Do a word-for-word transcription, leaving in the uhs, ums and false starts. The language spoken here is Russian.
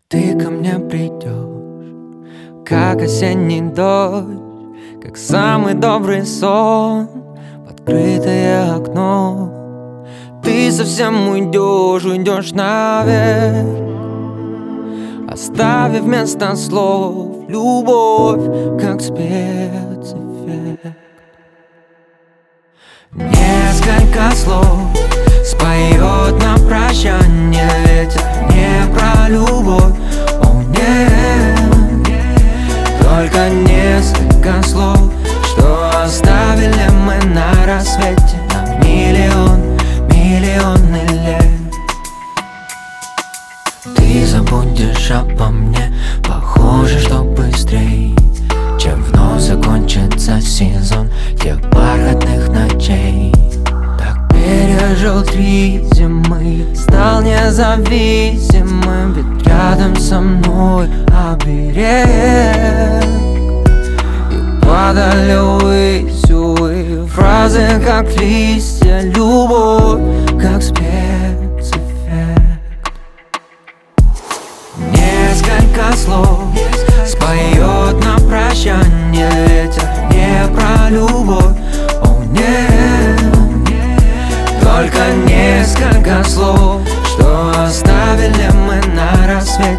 Ты ко мне придешь, как осенний дождь, как самый добрый сон в открытое окно. Ты совсем уйдешь, уйдешь навек, оставив вместо слов любовь, как спецэффект. Несколько слов споет на прощание ветер, не про любовь, о нет. Только несколько слов, что оставили мы на рассвете на миллион, миллионы лет. Ты забудешь обо мне, похоже, что быстрей, чем вновь закончится сезон тех бархатных ночей. Так пережил три зимы, стал независимым, ведь рядом со мной оберег. И падали ввысь, увы, фразы как листья, любовь как спецэффект. Несколько слов споет на прощание ветер, не про любовь, о нет. Только несколько слов, что оставили мы на рассвете